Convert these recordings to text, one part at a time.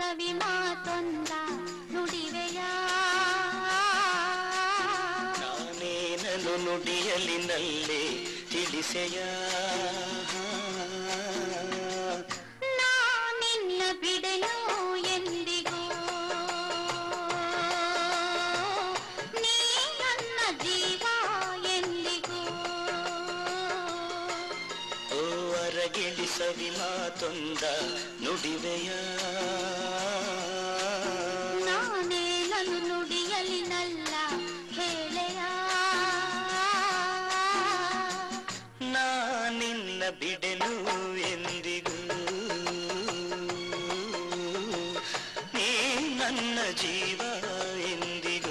ಸವಿ ಮಾತೊಂದ ನುಡಿವೆಯ ನಾನೇನನು ನುಡಿಯಲಿನಲ್ಲೇ ತಿಳಿಸೆಯ ನಾನಿನ್ನ ಬಿಡೆನು ಎಂದಿಗೂ ನೀ ನನ್ನ ಜೀವ ಎಂದಿಗೂ ಓ ಅರಗಿಳಿ ಸವಿ ಮಾತೊಂದ ನುಡಿವೆಯ ನಾನೇನನು ನುಡಿಯಲಿನಲ್ಲ ಹೇಳೆಯ ನಾನಿನ್ನ ಬಿಡೆನು ಎಂದಿಗೂ ನೀ ನನ್ನ ಜೀವ ಎಂದಿಗೂ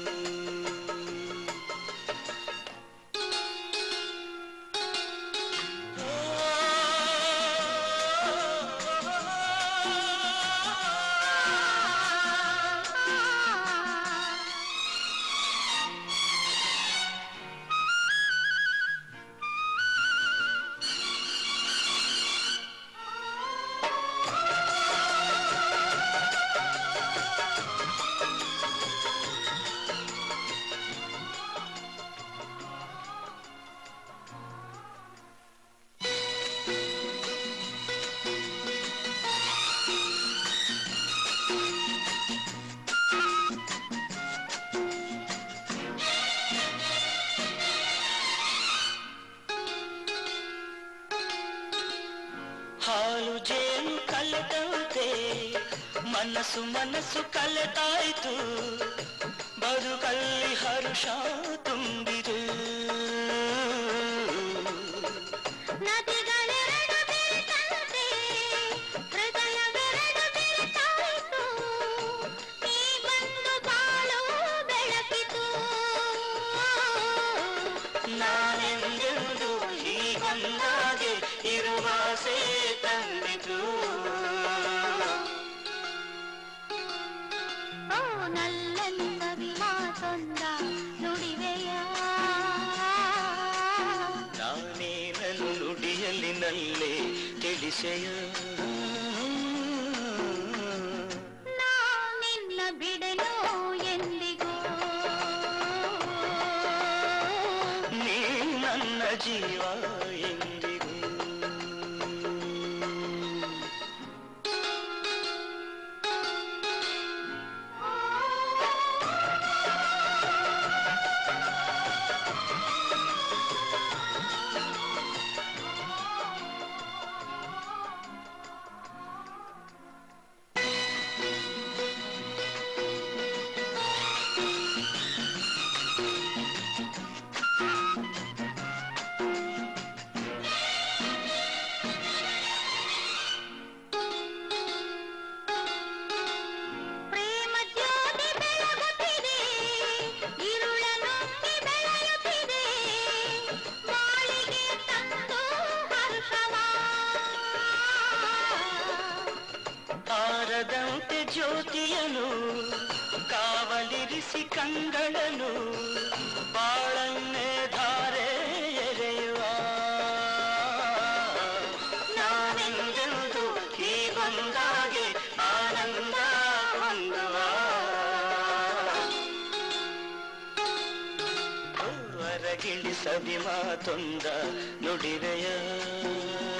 ಹಾಲು ಜೇನು ಕಲೆದಂತೆ ಮನಸ್ಸು ಮನಸ್ಸು ಕಲೆತಾಯ್ತು ಬದುಕಲ್ಲಿ ಹರುಷ ತುಂಬಿದು ನದಿಗಳೆರಡು ಬೆರೆತಂತೆ ಹೃದಯವೆರಡು ಬೆರೆತಾಯಿತು ನೀ ಬಂದು ಬಾಳು ಬೆಳಕಿತು ನಾನೆಂದೆಂದು ಹೀಗೊಂದಾಗೆ ಇರುವಾಸೆ ತಂದಿತು ಓ ನಲ್ಲನಿ ಸವಿ ಮಾತೊಂದ ನುಡಿವೆಯ ನಾನೇನನು ನುಡಿಯಲಿನಲ್ಲೇ ತಿಳಿಸೆಯ ನಾನಿನ್ನ ಬಿಡೆನು ಎಂದಿಗೂ ನೀ ನನ್ನ ಜೀವ ಎಂದಿಗೂ ಪ್ರೇಮ ಜ್ಯೋತಿ ಬೆಳಗುತ್ತಿದೆ ಇರುಳ ನುಂಗಿ ಬೆಳೆಯುತ್ತಿದೆ ಬಾಳಿಗೆ ತಂದು ಹರ್ಷವ ಆರದಂತೆ ಜ್ಯೋತಿಯನು ಕಾವಲಿರಿಸಿ ಕಂಗಳನು ಬಾಳನ್ನೇ ಧಾರೆ ಎರೆಯುವ ನಾನೆಂದೆಂದು ಹೀಗೊಂದಾಗೆ ಆನಂದ ಹೊಂದುವ ಅರಗಿಳಿ ಸವಿ ಮಾತೊಂದ ನುಡಿವೆಯ